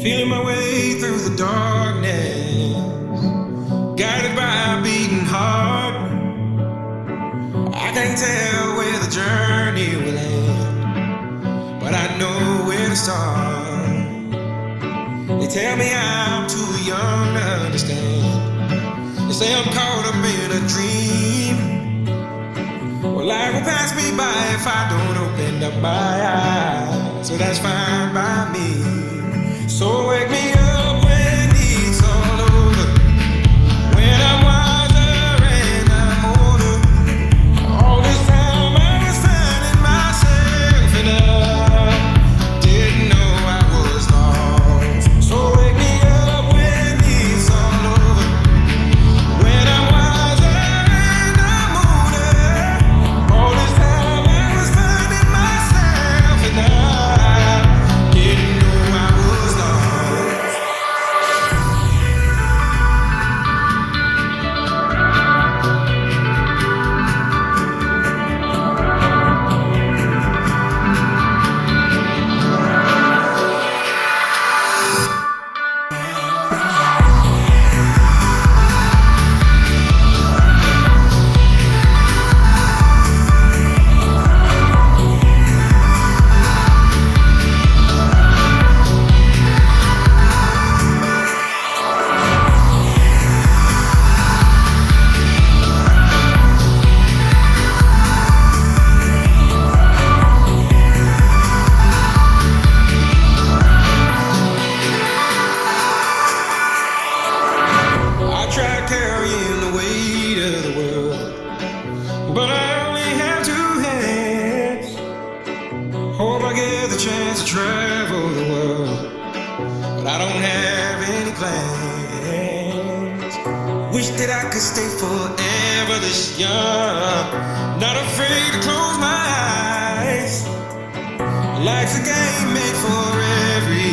Feeling my way through the darkness, guided by a beating heart. I can't tell where the journey will end, but I know where to start. They tell me I'm too young to understand. They say I'm caught up in a dream. Well, life will pass me by if I don't open up my eyes, so that's fine by me. So wake me up when it's all over, when I'm wiser and I'm older. All this time I was finding myself and I didn't know I was lost. So wake me up when it's all over, when I'm wiser and I'm older. All this time I was finding myself and I didn't know I was lost. Try carrying the weight of the world, but I only have two hands. Hope I get the chance to travel the world, but I don't have any plans. Wish that I could stay forever this young, not afraid to close my eyes. Life's a game made for everyone.